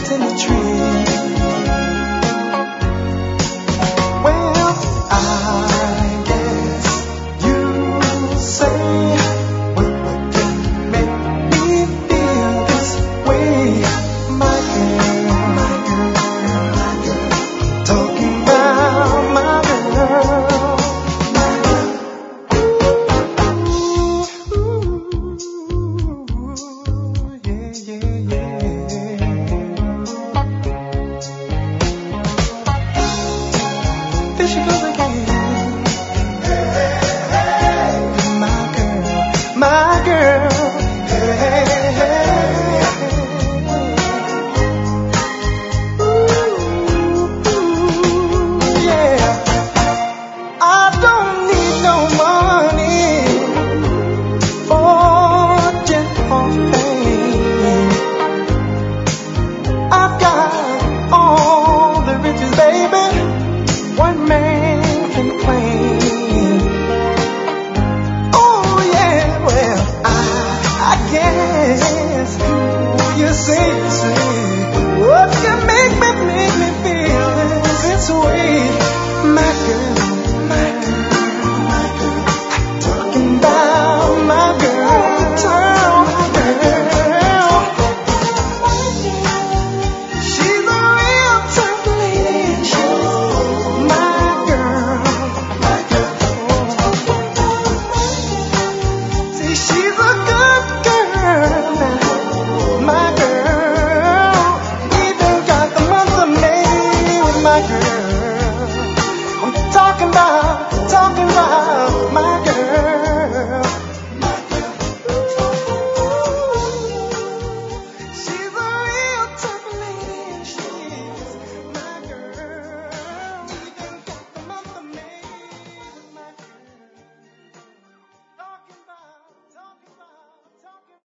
nuts in the tree. Well, I guess you say, what can make me feel this way? My girl, my girl, my girl, talking about my girl, my girl. Ooh, yeah, yeah, yeah. There she goes again. My girl, my girl. Ooh, yeah. I don't need no money for gentle pain. I've got all the riches, baby, one man can claim. Oh yeah, well, I guess you say, what can make